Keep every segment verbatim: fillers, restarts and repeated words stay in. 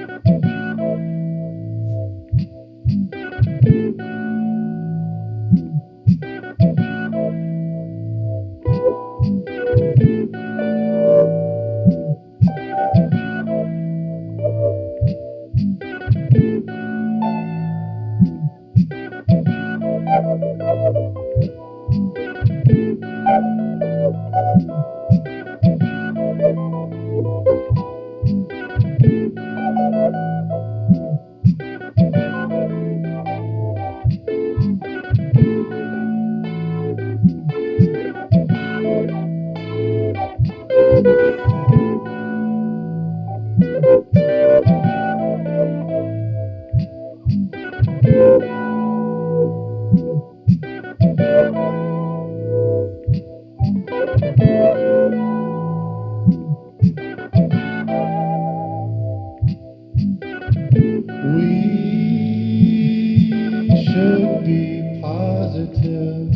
We should be positive.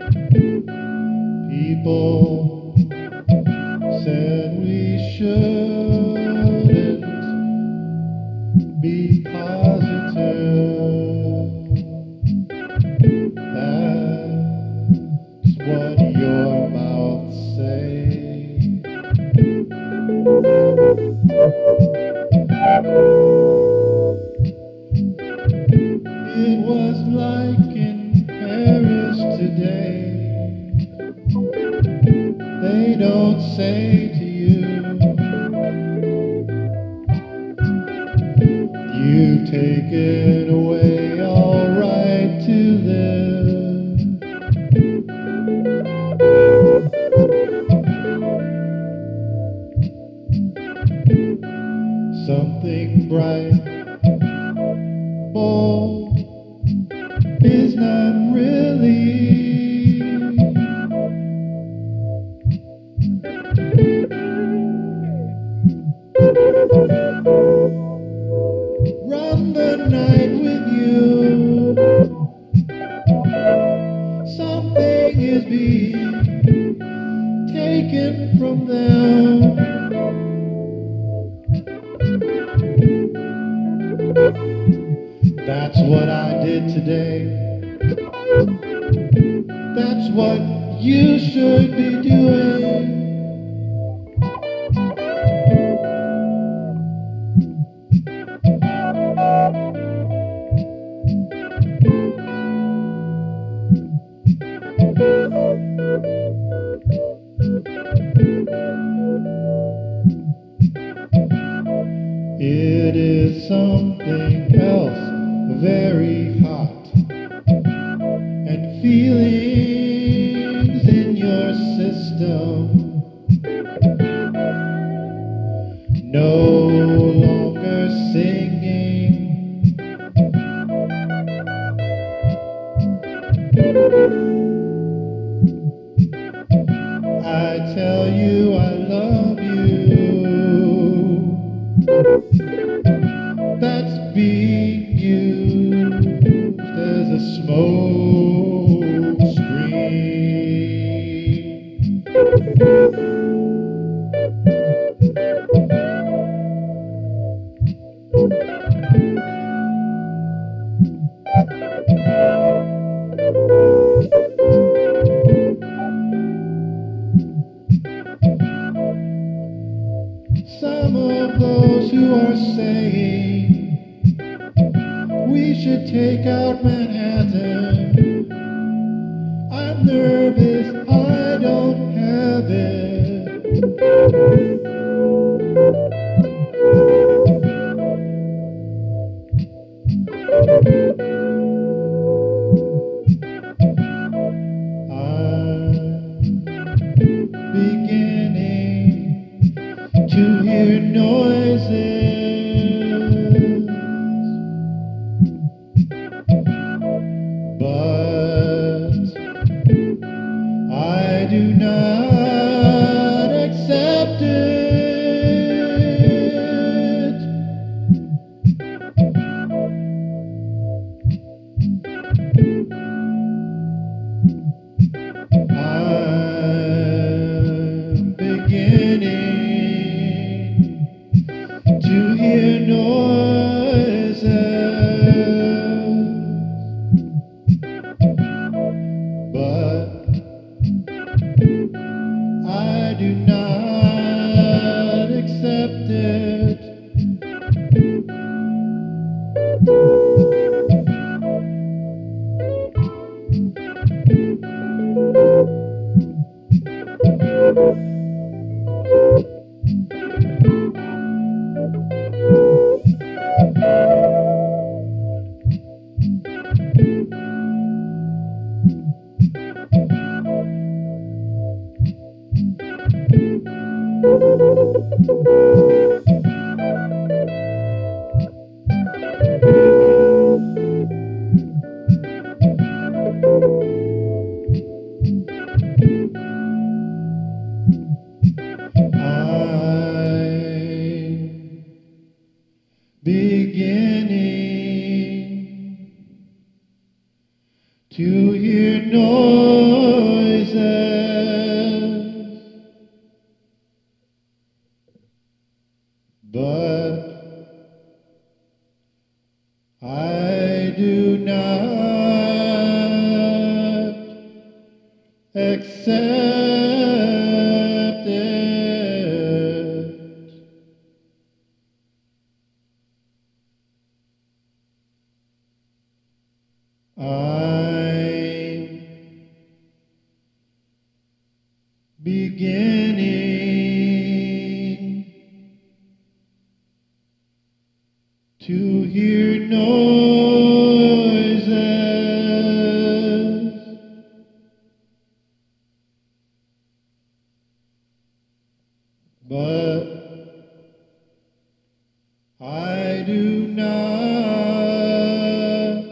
People said we shouldn't be positive. That's what your mouth say. It was like in Paris today. They don't say to you, you've taken away all right to live. Something bright, bold, is not really. Run the night with you. Something is being taken from them. That's what I did today. That's what you should be doing. It is something else, very hot, and feelings in your system no longer singing. I tell you I love you. That's being used as a smoke screen. Some of those who are saying we should take out Manhattan, I'm nervous, I don't have it. I'm beginning to hear noises, but I do not accept it. beginning to hear noises, but I do not accept it. I'm beginning to hear noises, but I do not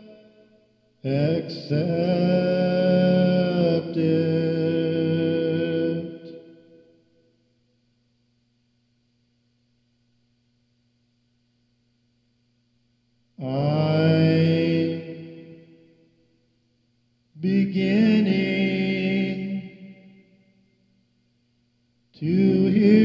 accept it. I'm beginning to hear